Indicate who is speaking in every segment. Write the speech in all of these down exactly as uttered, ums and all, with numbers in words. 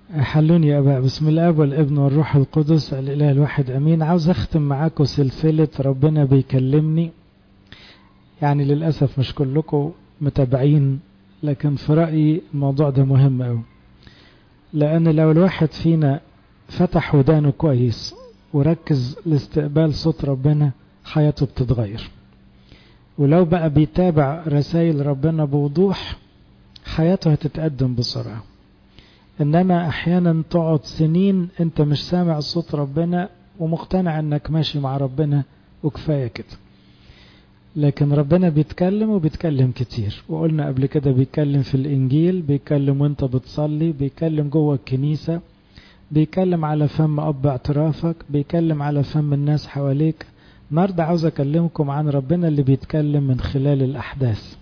Speaker 1: حلوني يا أباء. بسم الآب والابن والروح القدس الإله الواحد أمين. عاوز أختم معاكم سلسلة ربنا بيكلمني. يعني للأسف مش كلكم متابعين، لكن في رأيي الموضوع ده مهم أوي، لأن لو الواحد فينا فتح ودانه كويس وركز لاستقبال صوت ربنا حياته بتتغير، ولو بقى بيتابع رسائل ربنا بوضوح حياته هتتقدم بسرعة. إنما أحيانا تقعد سنين أنت مش سامع صوت ربنا ومقتنع أنك ماشي مع ربنا وكفاية كده، لكن ربنا بيتكلم وبيتكلم كتير. وقلنا قبل كده بيتكلم في الإنجيل، بيتكلم وانت بتصلي، بيتكلم جوه الكنيسة، بيتكلم على فم أب اعترافك، بيتكلم على فم الناس حواليك. النهارده عاوز أكلمكم عن ربنا اللي بيتكلم من خلال الأحداث.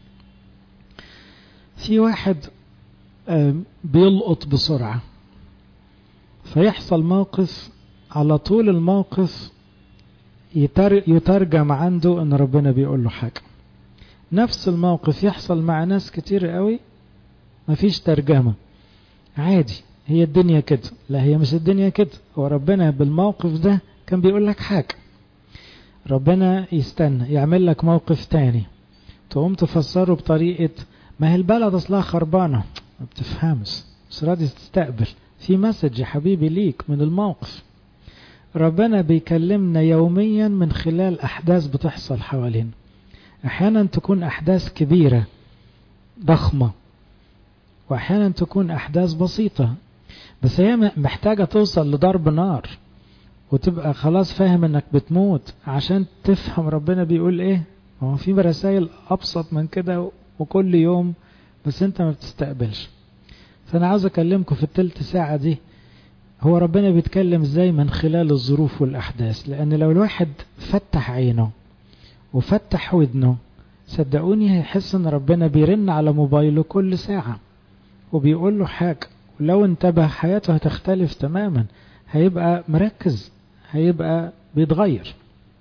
Speaker 1: في واحد بيلقط بسرعة، فيحصل موقف على طول الموقف يترجم عنده ان ربنا بيقول له حاجة. نفس الموقف يحصل مع ناس كتير قوي مفيش ترجمة، عادي هي الدنيا كده. لا، هي مش الدنيا كده، هو ربنا بالموقف ده كان بيقول لك حاجة. ربنا يستنى يعمل لك موقف تاني تقوم تفسره بطريقة ما هي البلد اصلها خربانة، ما بتفهمش، مش راضي تستقبل. في مسج يا حبيبي ليك من الموقف. ربنا بيكلمنا يوميا من خلال أحداث بتحصل حوالينا. أحيانا تكون أحداث كبيرة ضخمة، وأحيانا تكون أحداث بسيطة، بس هي محتاجة توصل لضرب نار وتبقى خلاص فاهم انك بتموت عشان تفهم ربنا بيقول ايه. هو في رسائل أبسط من كده وكل يوم، بس انت ما بتستقبلش. فأنا عاوز أكلمكم في التلت ساعة دي هو ربنا بيتكلم ازاي من خلال الظروف والأحداث. لأن لو الواحد فتح عينه وفتح ودنه صدقوني هيحس ان ربنا بيرن على موبايله كل ساعة وبيقول له حاجة، ولو انتبه حياته هتختلف تماما، هيبقى مركز، هيبقى بيتغير.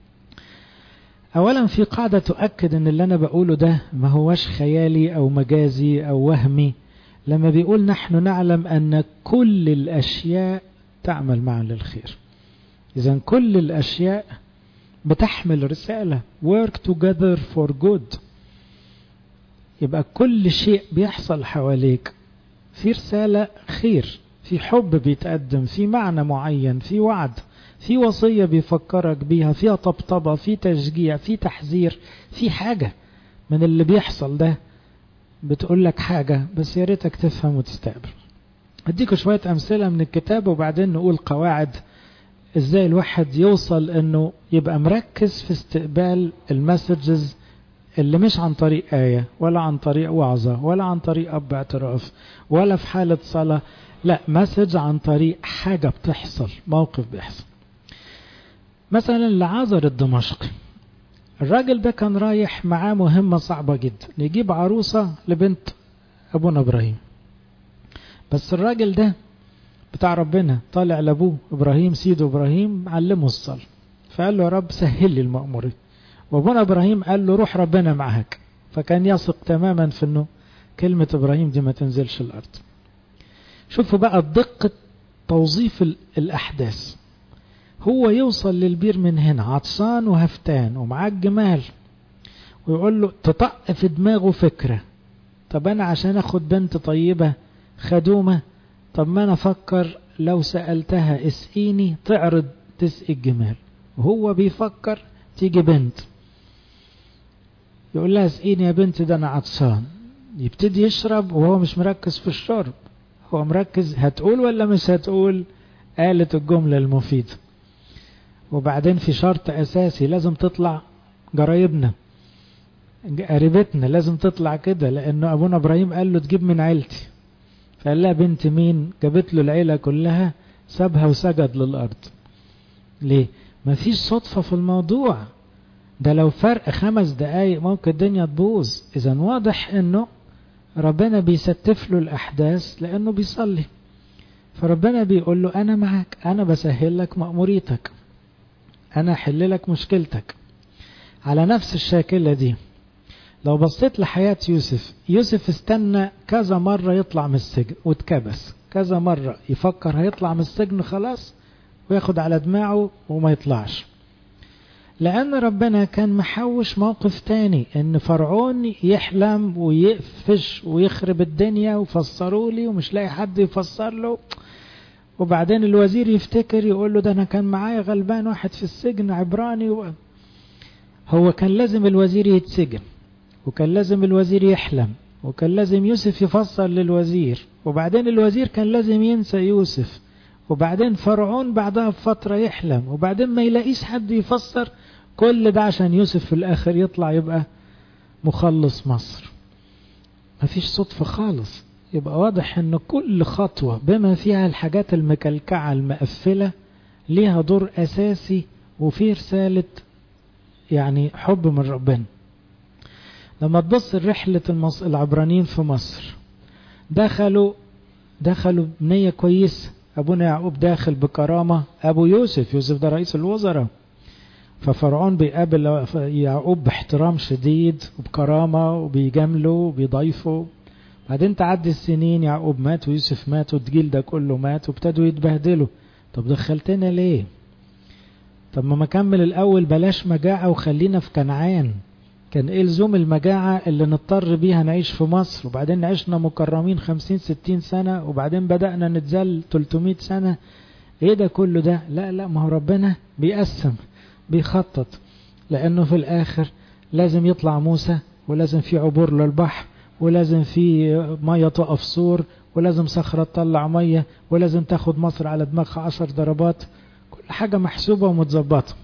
Speaker 1: اولا في قاعدة تؤكد ان اللي انا بقوله ده ما هوش خيالي او مجازي او وهمي. لما بيقول نحن نعلم ان كل الاشياء تعمل معا للخير، اذا كل الاشياء بتحمل رسالة work together for good. يبقى كل شيء بيحصل حواليك في رسالة خير، في حب بيتقدم، في معنى معين، في وعد، في وصية بيفكرك بيها، فيها طبطبة، في تشجيع، في تحذير، في حاجة من اللي بيحصل ده بتقول لك حاجة، بس يا ريتك تفهم وتستقبل. اديكوا شوية امثلة من الكتاب وبعدين نقول قواعد ازاي الواحد يوصل انه يبقى مركز في استقبال المسجز اللي مش عن طريق آية ولا عن طريق وعظة ولا عن طريق أب اعتراف ولا في حالة صلاة، لا، مسج عن طريق حاجة بتحصل، موقف بيحصل. مثلا العازر الدمشقي، الراجل ده كان رايح معاه مهمة صعبة جدا، يجيب عروسة لبنت أبونا إبراهيم. بس الراجل ده بتاع ربنا طالع لأبوه إبراهيم، سيده إبراهيم علمه الصلاة، فقال له يا رب سهل لي المأمورية. وابونا إبراهيم قال له روح ربنا معك، فكان يثق تماما في انه كلمة إبراهيم دي ما تنزلش الأرض. شوفوا بقى دقة توظيف الأحداث. هو يوصل للبير من هنا عطشان وهفتان ومعاه الجمال، ويقول له تطق في دماغه فكرة، طب أنا عشان أخد بنت طيبة خدومة، طب ما أنا أفكر لو سألتها اسقيني تعرض تسقي الجمال. وهو بيفكر تيجي بنت يقول لها اسقيني يا بنت ده أنا عطشان، يبتدي يشرب وهو مش مركز في الشرب، هو مركز هتقول ولا مش هتقول. قالت الجملة المفيدة. وبعدين في شرط أساسي لازم تطلع قرايبنا قريبتنا، لازم تطلع كده، لأنه أبونا إبراهيم قال له تجيب من عيلتي. فقال لها بنت مين؟ جابت له العيلة كلها، سابها وسجد للأرض. ليه؟ مفيش صدفة في الموضوع ده، لو فرق خمس دقايق ممكن الدنيا تبوظ. إذا واضح إنه ربنا بيستف له الأحداث لأنه بيصلي، فربنا بيقول له أنا معك، أنا بسهل لك مأموريتك، أنا أحل لك مشكلتك. على نفس الشاكلة دي لو بصيت لحياة يوسف، يوسف استنى كذا مرة يطلع من السجن واتكبس، كذا مرة يفكر هيطلع من السجن خلاص وياخد على دماغه وما يطلعش، لأن ربنا كان محوش موقف تاني، ان فرعون يحلم ويقفش ويخرب الدنيا وفسروا لي ومش لاقي حد يفسر له، وبعدين الوزير يفتكر يقول له ده انا كان معايا غلبان واحد في السجن عبراني و... هو كان لازم الوزير يتسجن، وكان لازم الوزير يحلم، وكان لازم يوسف يفسر للوزير، وبعدين الوزير كان لازم ينسى يوسف، وبعدين فرعون بعدها بفترة يحلم، وبعدين ما يلاقيش حد يفسر. كل ده عشان يوسف في الآخر يطلع يبقى مخلص مصر. مفيش صدفة خالص. يبقى واضح ان كل خطوة بما فيها الحاجات المكلكعة المقفلة ليها دور أساسي وفي رسالة يعني حب من ربنا. لما تبص رحلة المص... العبرانيين في مصر، دخلوا دخلوا بنية كويسة. أبونا يعقوب داخل بكرامة، أبو يوسف يوسف ده رئيس الوزراء، ففرعون بيقابل يعقوب باحترام شديد وبكرامة وبيجامله وبيضيفه. بعدين تعدي السنين، يعقوب مات ويوسف مات والجيل ده كله مات وابتدوا يتبهدلوا. طب دخلتنا ليه؟ طب ما مكمل الأول، بلاش مجاعة وخلينا في كنعان. كان ايه لزوم المجاعة اللي نضطر بيها نعيش في مصر، وبعدين عشنا مكرمين خمسين ستين سنة، وبعدين بدأنا نتذل تلتمية سنة. ايه ده كله ده؟ لا لا، ما هو ربنا بيقسم بيخطط، لأنه في الآخر لازم يطلع موسى، ولازم في عبور للبحر، ولازم في مية تقف سور، ولازم صخرة تطلع مية، ولازم تاخد مصر على دماغها عشر ضربات. كل حاجة محسوبة ومتظبطة.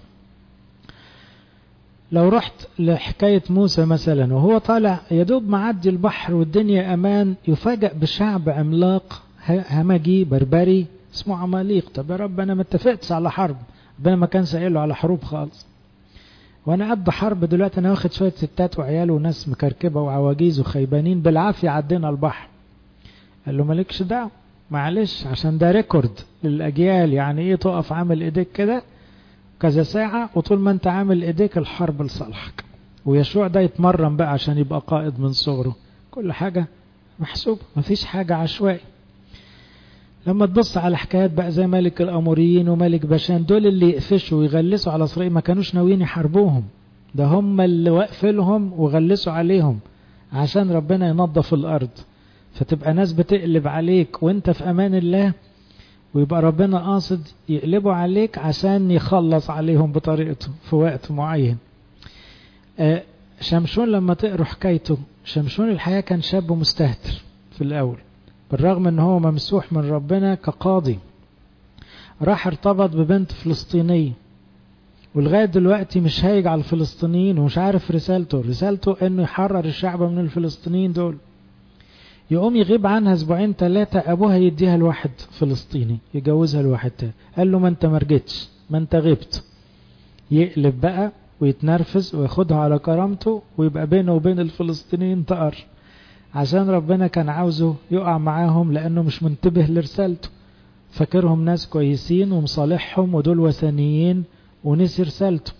Speaker 1: لو رحت لحكاية موسى مثلا وهو طالع يدوب معدي البحر والدنيا أمان، يفاجأ بشعب عملاق همجي بربري اسمه عماليق. طب يا رب أنا ما اتفقتش على حرب، ربنا ما كان سائله على حروب خالص، وانا قد حرب دلوقتي انا واخد شويه ستات وعيال وناس مكركبه وعواجيز وخيبانين بالعافيه عدينا البحر. قال له مالكش دعوه، معلش، عشان ده ريكورد للاجيال. يعني ايه تقف عامل ايديك كده كذا ساعه، وطول ما انت عامل ايديك الحرب لصالحك. ويشوع ده يتمرن بقى عشان يبقى قائد من صغره. كل حاجه محسوب، مفيش حاجه عشوائي. لما تبص على حكايات بقى زي ملك الأموريين وملك باشان، دول اللي يقفشوا ويغلسوا على إسرائيل ما كانوش ناويين يحاربوهم، ده هم اللي وقفلهم وغلسوا عليهم عشان ربنا ينظف الأرض. فتبقى ناس بتقلب عليك وانت في أمان الله، ويبقى ربنا قاصد يقلبوا عليك عشان يخلص عليهم بطريقته في وقت معين. آه شمشون لما تقروا حكايته، شمشون الحياة كان شاب مستهتر في الأول، بالرغم ان هو ممسوح من ربنا كقاضي. راح ارتبط ببنت فلسطينية، ولغاية دلوقتي مش هايج على الفلسطينيين ومش عارف رسالته رسالته انه يحرر الشعب من الفلسطينيين دول. يقوم يغيب عنها اسبوعين ثلاثة، ابوها يديها لواحد فلسطيني يجوزها لواحد تاني. قال له ما انت مرجتش، ما انت غبت. يقلب بقى ويتنرفز وياخدها على كرامته، ويبقى بينه وبين الفلسطينيين طقر، عشان ربنا كان عاوزه يقع معاهم لأنه مش منتبه لرسالته، فاكرهم ناس كويسين ومصالحهم ودول وثنيين ونسي رسالته.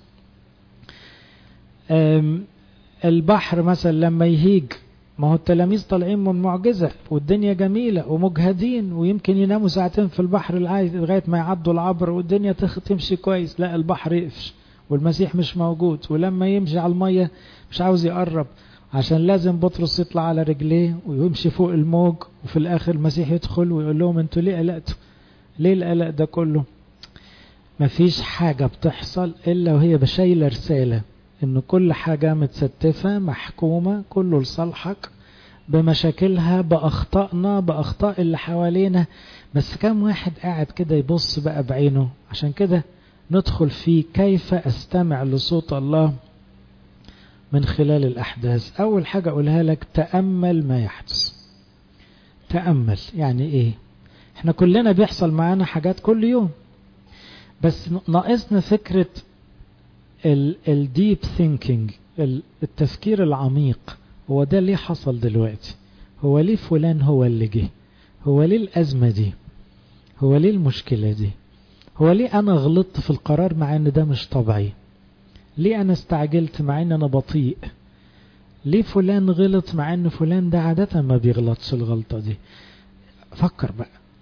Speaker 1: البحر مثلا لما يهيج، ما هو التلاميذ طالعين من معجزة والدنيا جميلة ومجهدين، ويمكن يناموا ساعتين في البحر لغاية ما يعدوا العبر والدنيا تمشي كويس. لا، البحر يقفش والمسيح مش موجود، ولما يمشي على المية مش عاوز يقرب، عشان لازم بطرس يطلع على رجليه ويمشي فوق الموج، وفي الآخر المسيح يدخل ويقول لهم انتوا ليه قلقتوا؟ ليه القلق ده كله؟ مفيش حاجة بتحصل إلا وهي بشايلة رسالة، إن كل حاجة متستفة محكومة، كله لصالحك، بمشاكلها بأخطائنا بأخطاء اللي حوالينا. بس كم واحد قاعد كده يبص بقى بعينه؟ عشان كده ندخل في كيف أستمع لصوت الله من خلال الأحداث. أول حاجة أقولها لك، تأمل ما يحدث. تأمل يعني إيه؟ إحنا كلنا بيحصل معانا حاجات كل يوم، بس ناقصنا فكرة الديب ثينكينج، التفكير العميق. هو ده ليه حصل دلوقتي؟ هو ليه فلان هو اللي جه؟ هو ليه الأزمة دي؟ هو ليه المشكلة دي؟ هو ليه أنا غلطت في القرار مع أن ده مش طبيعي؟ ليه أنا استعجلت مع أن أنا بطيء؟ ليه فلان غلط مع أن فلان ده عادة ما بيغلطش الغلطة دي؟ فكر بقى،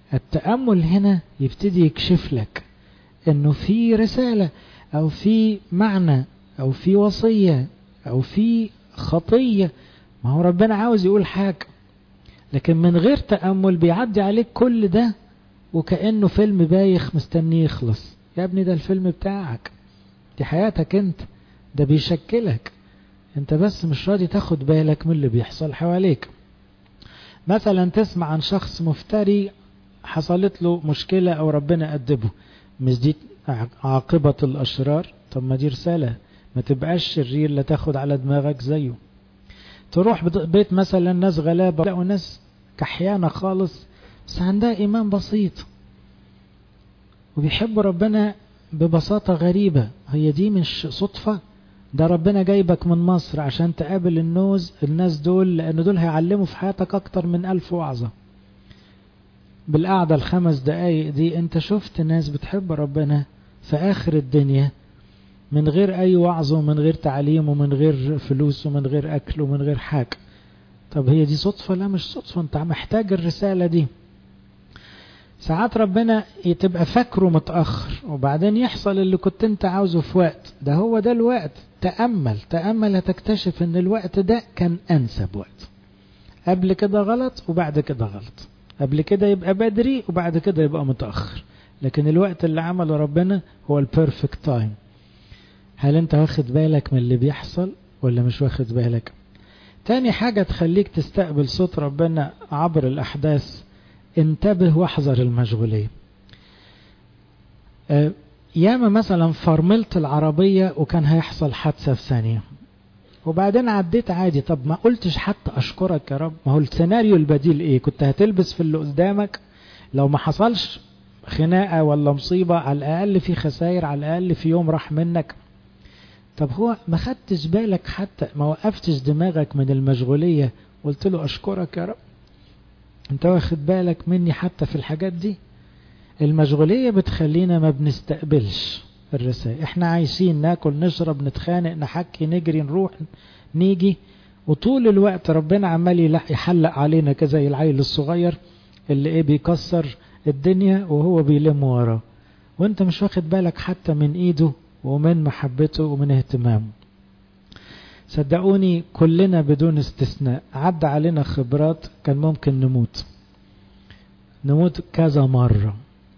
Speaker 1: التأمل هنا يبتدي يكشف لك انه في رسالة او في معنى او في وصية او في خطية. ما هو ربنا عاوز يقول حاجة، لكن من غير تأمل بيعدي عليك كل ده وكأنه فيلم بايخ مستنيه يخلص. يا ابني ده الفيلم بتاعك، دي حياتك انت، ده بيشكلك انت، بس مش راضي تاخد بالك من اللي بيحصل حواليك. مثلا تسمع عن شخص مفتري حصلت له مشكلة او ربنا أدبه، مش دي عاقبة الأشرار؟ طب ما دي رسالة، ما تبقاش شرير لا تاخد على دماغك زيه. تروح بيت مثلا ناس غلابة لقوا ناس كحيانة خالص بس عندها إيمان بسيط وبيحبوا ربنا ببساطة غريبة. هي دي مش صدفة؟ ده ربنا جايبك من مصر عشان تقابل النوز الناس دول، لأن دول هيعلموا في حياتك أكتر من ألف وعظة. بالقعدة الخمس دقايق دي انت شفت ناس بتحب ربنا في آخر الدنيا من غير أي وعظ ومن غير تعليم ومن غير فلوس ومن غير أكل ومن غير حاجة. طب هي دي صدفة؟ لا مش صدفة، انت محتاج الرسالة دي. ساعات ربنا تبقى فاكره متأخر وبعدين يحصل اللي كنت انت عاوزه في وقت، ده هو ده الوقت. تأمل تأمل هتكتشف ان الوقت ده كان أنسب وقت. قبل كده غلط وبعد كده غلط، قبل كده يبقى بدري وبعد كده يبقى متأخر، لكن الوقت اللي عمله ربنا هو البيرفكت تايم. هل انت واخد بالك من اللي بيحصل ولا مش واخد بالك؟ تاني حاجة تخليك تستقبل صوت ربنا عبر الأحداث، انتبه واحذر المشغولية. اه ياما مثلا فرملت العربية وكان هيحصل حادثة في ثانية وبعدين عديت عادي، طب ما قلتش حتى أشكرك يا رب؟ ما هو السيناريو البديل ايه؟ كنت هتلبس في اللي قدامك لو ما حصلش خناقة ولا مصيبة، على الأقل في خسائر، على الأقل في يوم راح منك. طب هو ما خدتش بالك حتى، ما وقفتش دماغك من المشغولية قلت له أشكرك يا رب؟ انت واخد بالك مني حتى في الحاجات دي؟ المشغولية بتخلينا ما بنستقبلش الرسائل. احنا عايشين ناكل نشرب نتخانق نحكي نجري نروح نيجي، وطول الوقت ربنا عمال يحلق علينا كذا زي العيل الصغير اللي ايه بيكسر الدنيا وهو بيلم وراه، وانت مش واخد بالك حتى من ايده ومن محبته ومن اهتمامه. صدقوني كلنا بدون استثناء عدى علينا خبرات كان ممكن نموت نموت كذا مرة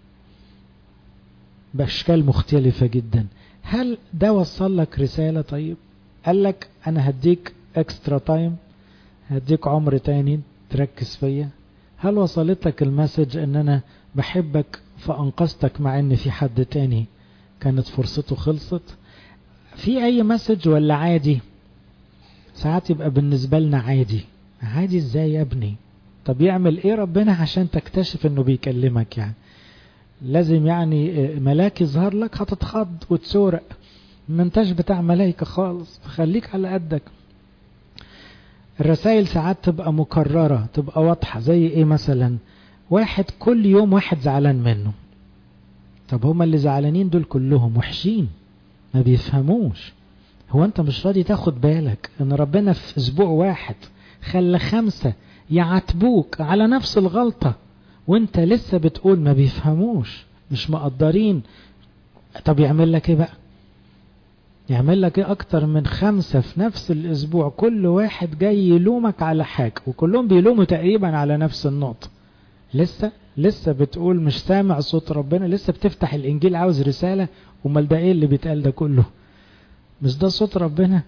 Speaker 1: بأشكال مختلفة جدا. هل ده وصل لك رسالة؟ طيب قال لك أنا هديك اكسترا تايم، هديك عمر تاني تركز فيا؟ هل وصلت لك المسج ان انا بحبك فانقذتك مع ان في حد تاني كانت فرصته خلصت؟ في اي مسج ولا عادي؟ ساعات يبقى بالنسبة لنا عادي. عادي ازاي يا ابني؟ طب يعمل ايه ربنا عشان تكتشف انه بيكلمك؟ يعني لازم يعني ملاك يظهر لك هتتخض وتسورق؟ ما انتش بتاع ملايكة خالص، خليك على قدك. الرسائل ساعات تبقى مكررة تبقى واضحة، زي ايه مثلا؟ واحد كل يوم واحد زعلان منه. طب هما اللي زعلانين دول كلهم وحشين ما بيفهموش. هو انت مش راضي تاخد بالك ان ربنا في اسبوع واحد خلى خمسة يعاتبوك على نفس الغلطة وانت لسه بتقول ما بيفهموش مش مقدرين؟ طب يعمل لك ايه بقى؟ يعمل لك ايه اكتر من خمسة في نفس الاسبوع كل واحد جاي يلومك على حاجة وكلهم بيلوموا تقريبا على نفس النقطة؟ لسه لسه بتقول مش سامع صوت ربنا؟ لسه بتفتح الانجيل عاوز رسالة؟ امال ده ايه اللي بيتقال ده كله؟ مش ده صوت ربنا؟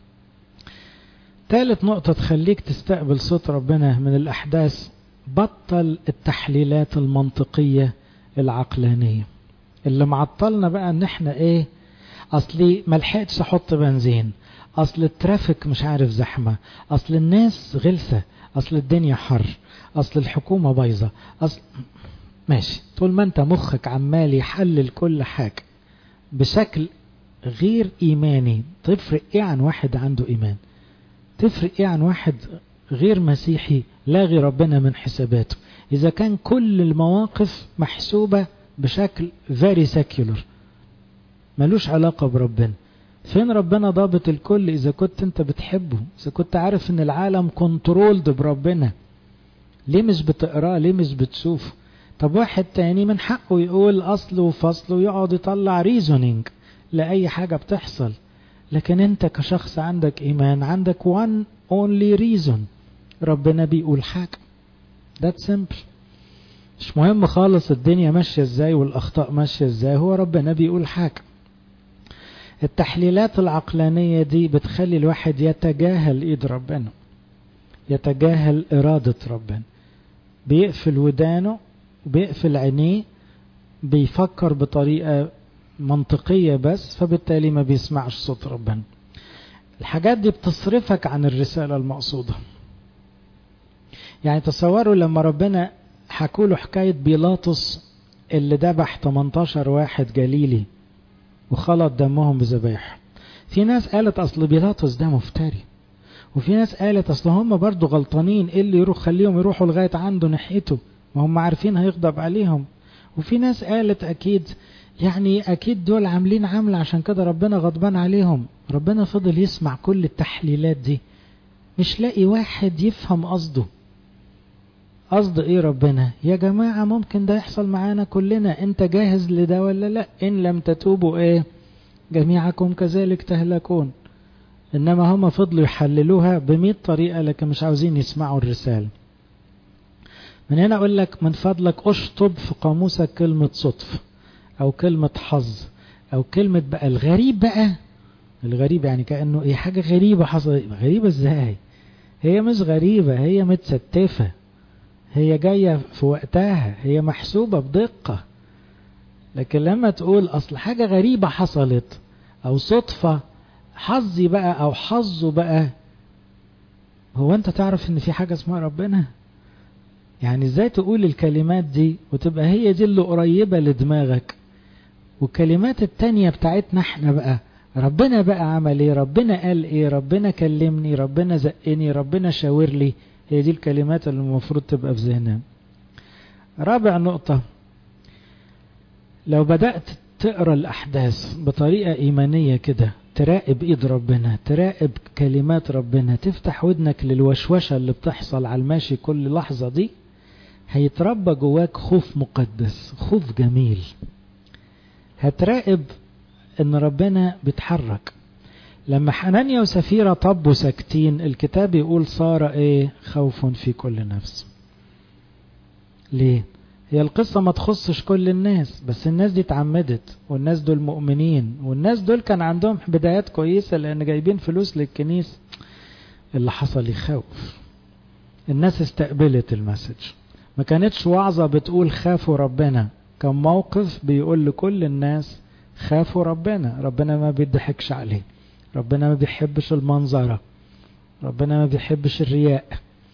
Speaker 1: ثالث نقطة تخليك تستقبل صوت ربنا من الأحداث، بطل التحليلات المنطقية العقلانية اللي معطلنا بقى ان احنا ايه، اصلي ملحقتش احط بنزين، اصل الترافيك مش عارف زحمة، اصل الناس غلسة، اصل الدنيا حر، اصل الحكومة بايظة، اصل ماشي. طول ما انت مخك عمال يحلل كل حاجة بشكل غير ايماني، تفرق ايه عن واحد عنده ايمان؟ تفرق ايه عن واحد غير مسيحي لاغي ربنا من حساباته؟ اذا كان كل المواقف محسوبة بشكل very secular ملوش علاقة بربنا، فين ربنا ضابط الكل؟ اذا كنت انت بتحبه، اذا كنت عارف ان العالم كنترولد بربنا، ليه مش بتقراه؟ ليه مش بتشوفه؟ طب واحد تاني من حقه يقول أصل وفصل ويقعد يطلع ريزونينج لأي حاجة بتحصل، لكن انت كشخص عندك إيمان، عندك one only reason، ربنا بيقول حاجة. that's simple. مش مهم خالص الدنيا ماشية ازاي والأخطاء ماشية ازاي، هو ربنا بيقول حاجة. التحليلات العقلانية دي بتخلي الواحد يتجاهل ايد ربنا، يتجاهل إرادة ربنا، بيقفل ودانه بيقفل عينيه، بيفكر بطريقة منطقية بس، فبالتالي ما بيسمعش صوت ربنا. الحاجات دي بتصرفك عن الرسالة المقصودة. يعني تصوروا لما ربنا حكوله حكاية بيلاطس اللي ذبح تمنتاشر واحد جليلي وخلط دمهم بذبائح. في ناس قالت أصل بيلاطس ده مفتري، وفي ناس قالت أصل هم برضو غلطانين، إيه اللي يروح خليهم يروحوا لغاية عنده ناحيته وهم عارفين هيغضب عليهم. وفي ناس قالت أكيد يعني أكيد دول عاملين عمل عشان كده ربنا غضبان عليهم. ربنا فضل يسمع كل التحليلات دي، مش لاقي واحد يفهم قصده. قصد ايه ربنا؟ يا جماعة ممكن ده يحصل معانا كلنا، انت جاهز لده ولا لا؟ ان لم تتوبوا ايه جميعكم كذلك تهلكون. انما هم فضلوا يحللوها بمئة طريقة، لكن مش عاوزين يسمعوا الرسالة. من هنا اقول لك من فضلك اشطب في قاموسك كلمة صدف او كلمة حظ او كلمة بقى الغريب. بقى الغريب يعني كأنه ايه حاجة غريبة حصلت. غريبة ازاي؟ هي مش غريبة، هي متستفة، هي جاية في وقتها، هي محسوبة بدقة. لكن لما تقول أصل حاجة غريبة حصلت أو صدفة حظي بقى أو حظه بقى، هو أنت تعرف إن في حاجة اسمها ربنا؟ يعني إزاي تقول الكلمات دي وتبقى هي دي اللي قريبة لدماغك، والكلمات التانية بتاعتنا احنا بقى ربنا بقى عمل ايه، ربنا قال ايه، ربنا كلمني، ربنا زقني، ربنا شاور لي، هي دي الكلمات اللي المفروض تبقى في ذهننا. رابع نقطة، لو بدأت تقرأ الأحداث بطريقة إيمانية كده، تراقب إيد ربنا، تراقب كلمات ربنا، تفتح ودنك للوشوشة اللي بتحصل على الماشي كل لحظة دي، هيتربى جواك خوف مقدس، خوف جميل. هتراقب إن ربنا بيتحرك. لما حنانيا وسفيرة طبوا ساكتين، الكتاب يقول صار ايه خوف في كل نفس. ليه؟ هي القصة ما تخصش كل الناس، بس الناس دي اتعمدت، والناس دول مؤمنين، والناس دول كان عندهم بدايات كويسة لان جايبين فلوس للكنيسة. اللي حصل يخوف. الناس استقبلت المسج، ما كانتش وعظة بتقول خافوا ربنا، كان موقف بيقول لكل الناس خافوا ربنا. ربنا ما بيضحكش عليه، ربنا ما بيحبش المنظرة، ربنا ما بيحبش الرياء.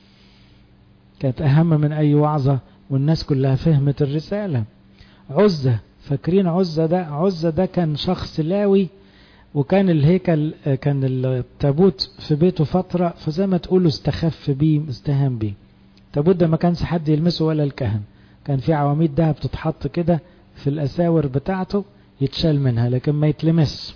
Speaker 1: كانت أهم من أي وعظة، والناس كلها فهمت الرسالة. عزة، فاكرين عزة ده؟ عزة ده كان شخص لاوي، وكان الهيكل كان التابوت في بيته فترة، فزي ما تقولوا استخف بيه، استهان بيه. التابوت ده ما كانش حد يلمسه ولا الكهن، كان في عواميد دهب بتتحط كده في الأساور بتاعته يتشال منها، لكن ما يتلمس.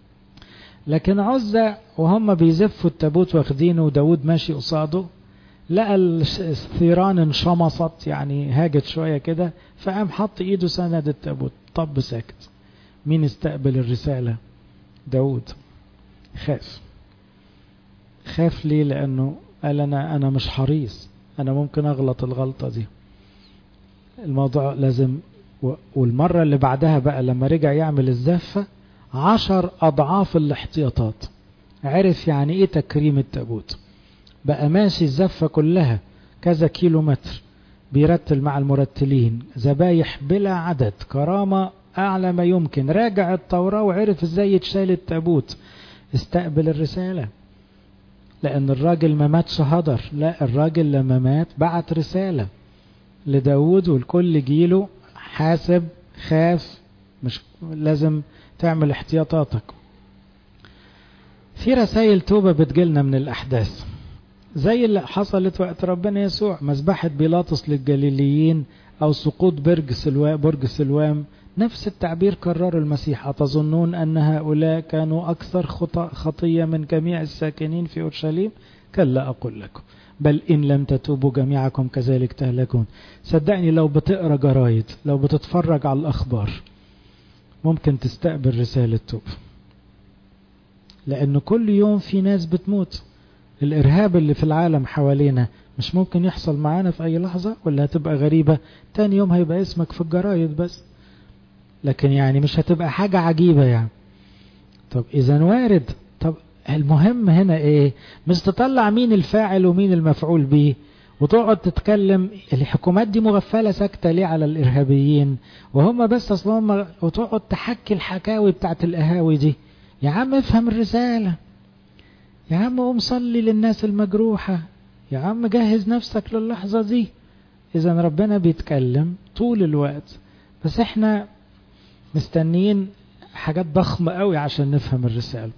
Speaker 1: لكن عزة وهم بيزفوا التابوت واخدينه وداود ماشي قصاده، لقى الثيران انشمصت، يعني هاجت شوية كده، فقام حط ايده سند التابوت، طب ساكت. مين استقبل الرسالة؟ داود. خاف. خاف ليه؟ لأنه قال أنا أنا مش حريص، أنا ممكن أغلط الغلطة دي. الموضوع لازم. والمرة اللي بعدها بقى لما رجع يعمل الزفة عشر أضعاف الاحتياطات، عرف يعني إيه تكريم التابوت. بقى ماشي الزفة كلها كذا كيلو متر، بيرتل مع المرتلين، ذبايح بلا عدد، كرامة أعلى ما يمكن، راجع التوراة وعرف إزاي يتشال التابوت. استقبل الرسالة، لأن الراجل ما ماتش هدر، لا، الراجل لما مات بعت رسالة لداود والكل جيله، حاسب، خاف، مش لازم تعمل احتياطاتك. في رسائل توبة بتجيلنا من الأحداث زي اللي حصلت وقت ربنا يسوع، مذبحة بيلاطس للجليليين أو سقوط برج سلوام برج سلوام، نفس التعبير كرر المسيح. أتظنون أن هؤلاء كانوا أكثر خطية من جميع الساكنين في أورشليم؟ كلا أقول لكم. بل إن لم تتوبوا جميعكم كذلك تهلكون. صدقني لو بتقرأ جرايد، لو بتتفرج على الأخبار، ممكن تستقبل رسالة توب، لأن كل يوم في ناس بتموت. الإرهاب اللي في العالم حوالينا مش ممكن يحصل معانا في أي لحظة؟ ولا هتبقى غريبة تاني يوم هيبقى اسمك في الجرايد بس، لكن يعني مش هتبقى حاجة عجيبة يعني. طب إذا وارد. طب المهم هنا إيه؟ مش تطلع مين الفاعل ومين المفعول به وتقعد تتكلم الحكومات دي مغفلة ساكتة ليه على الإرهابيين وهم بس أصلا، وتقعد تحكي الحكاوي بتاعت القهاوي دي. يا عم افهم الرسالة، يا عم قوم صلي للناس المجروحة، يا عم جهز نفسك للحظة دي. إذا ربنا بيتكلم طول الوقت، بس احنا مستنيين حاجات ضخمة قوي عشان نفهم الرسالة.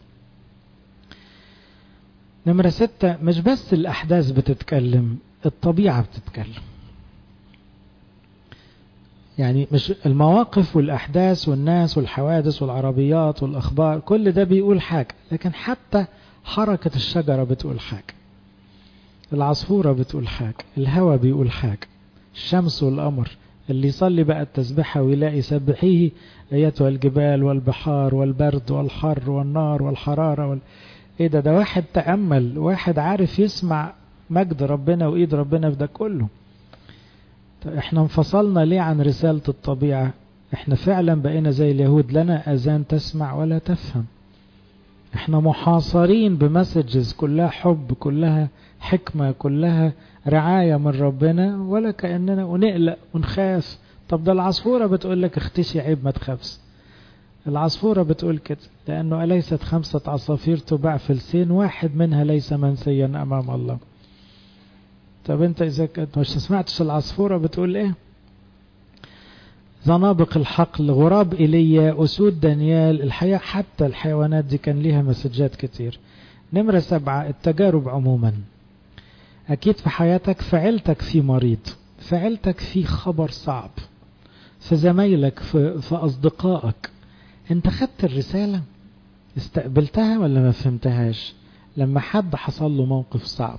Speaker 1: نمرة ستة، مش بس الأحداث بتتكلم، الطبيعة بتتكلم. يعني مش المواقف والأحداث والناس والحوادث والعربيات والأخبار كل ده بيقول حاجة، لكن حتى حركة الشجرة بتقول حاجة، العصفورة بتقول حاجة، الهواء بيقول حاجة، الشمس والقمر. اللي يصلي بقى التسبيحة ويلاقي سبحيه أيتها الجبال والبحار والبرد والحر والنار والحرارة وال... ايه ده ده واحد تأمل، واحد عارف يسمع مجد ربنا وإيد ربنا في ده كله. طيب احنا انفصلنا ليه عن رسالة الطبيعة؟ احنا فعلا بقينا زي اليهود، لنا أذان تسمع ولا تفهم. احنا محاصرين بمسجز كلها حب، كلها حكمة، كلها رعاية من ربنا، ولا كأننا ونقلق ونخاف. طب ده العصفورة بتقول لك اختشي عيب ما تخافش. العصفورة بتقول كده، لأنه أليست خمسة عصافير تباع في السين واحد منها ليس منسيا أمام الله. طب انت إذا كنت مش سمعتش العصفورة بتقول ايه؟ زنابق الحقل، غراب إيليا، أسود دانيال، الحياة حتى الحيوانات دي كان ليها مسجات كتير. نمرة سبعة، التجارب عموما. أكيد في حياتك، في عيلتك في مريض، في عيلتك في خبر صعب، في زمايلك، في, في أصدقائك. انت خدت الرسالة؟ استقبلتها ولا ما فهمتهاش؟ لما حد حصل له موقف صعب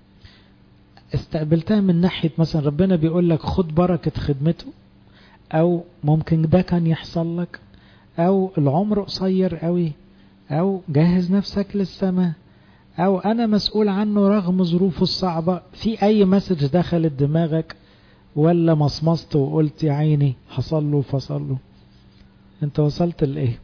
Speaker 1: استقبلتها من ناحية مثلا ربنا بيقول لك خد بركة خدمته، او ممكن ده كان يحصل لك، او العمر قصير قوي، او جهز نفسك للسماء، او انا مسؤول عنه رغم ظروفه الصعبة. في اي مسج دخلت دماغك ولا مصمصت وقلت يا عيني حصل له فصل له؟ انت وصلت لايه؟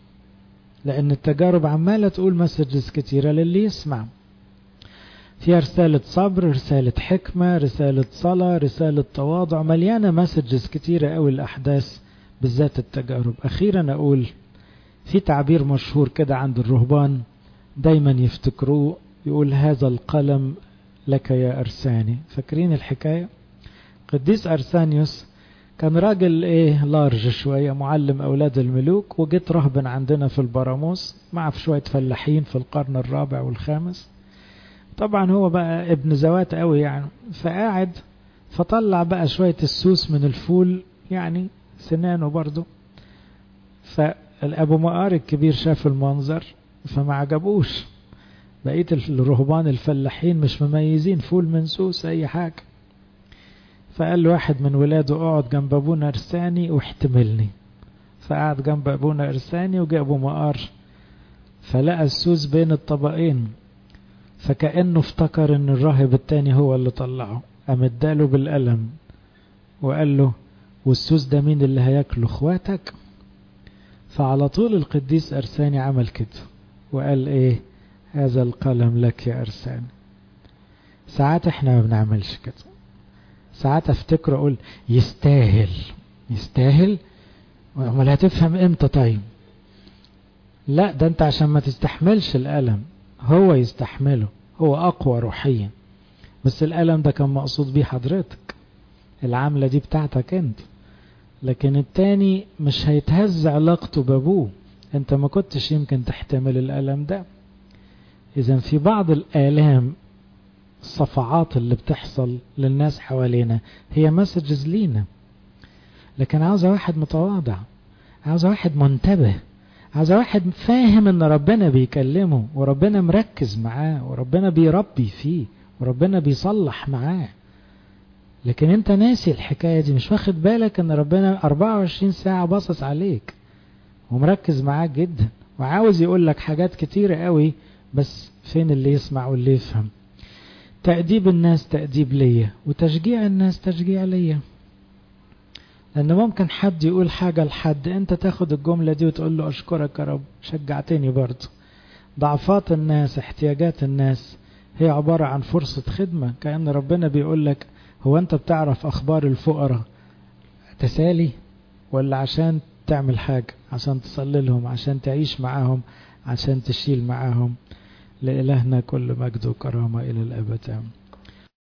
Speaker 1: لان التجارب عمالة تقول مسجز كتيرة للي يسمع، فيها رسالة صبر، رسالة حكمة، رسالة صلاة، رسالة تواضع، مليانة مسجز كتيرة قوي الأحداث، بالذات التجارب. أخيرا أقول في تعبير مشهور كده عند الرهبان دايما يفتكروه، يقول هذا القلم لك يا أرساني. فاكرين الحكاية؟ قديس أرسانيوس كان راجل ايه لارج شوية، معلم أولاد الملوك، وجيت رهبا عندنا في البراموس مع في شوية فلاحين في القرن الرابع والخامس. طبعا هو بقى ابن زوات قوي يعني، فقاعد فطلع بقى شوية السوس من الفول، يعني سنانه برضو. فالأبو مقار الكبير شاف المنظر فما عجبوش، بقية الرهبان الفلاحين مش مميزين فول من سوس أي حاجة. فقال له واحد من ولاده اقعد جنب ابونا ارساني واحتملني، فقعد جنب ابونا ارساني وجاء ابو مقار، فلقى السوس بين الطبقين، فكأنه افتكر ان الراهب التاني هو اللي طلعه، قام اداله بالقلم وقال له والسوس ده مين اللي هياكله؟ اخواتك. فعلى طول القديس ارساني عمل كده وقال ايه؟ هذا القلم لك يا ارساني. ساعات احنا ما بنعملش كده، ساعات افتكر اقول يستاهل يستاهل، امال هتفهم امتى؟ طيب لا، ده انت عشان ما تستحملش الألم، هو يستحمله، هو اقوى روحيا، بس الألم ده كان مقصود بيه حضرتك، العاملة دي بتاعتك انت، لكن التاني مش هيتهز علاقته بابوه، انت ما كنتش يمكن تحتمل الألم ده. اذا في بعض الآلام، الصفعات اللي بتحصل للناس حوالينا هي مسجز لينا، لكن عاوزة واحد متواضع، عاوزة واحد منتبه، عاوزة واحد فاهم ان ربنا بيكلمه وربنا مركز معاه وربنا بيربي فيه وربنا بيصلح معاه. لكن انت ناسي الحكاية دي، مش واخد بالك ان ربنا أربعة وعشرين ساعة باصص عليك ومركز معاك جدا وعاوز يقول لك حاجات كتيرة قوي، بس فين اللي يسمع واللي يفهم. تأديب الناس تأديب ليا، وتشجيع الناس تشجيع ليا. لأن ممكن حد يقول حاجة لحد، انت تاخد الجملة دي وتقول له أشكرك يا رب شجعتني برضه. ضعفات الناس احتياجات الناس هي عبارة عن فرصة خدمة. كأن ربنا بيقول لك هو انت بتعرف أخبار الفقراء تسالي، ولا عشان تعمل حاجة، عشان تصلي لهم، عشان تعيش معاهم، عشان تشيل معاهم. لإلهنا كل مجد وكرامة إلى الأبد.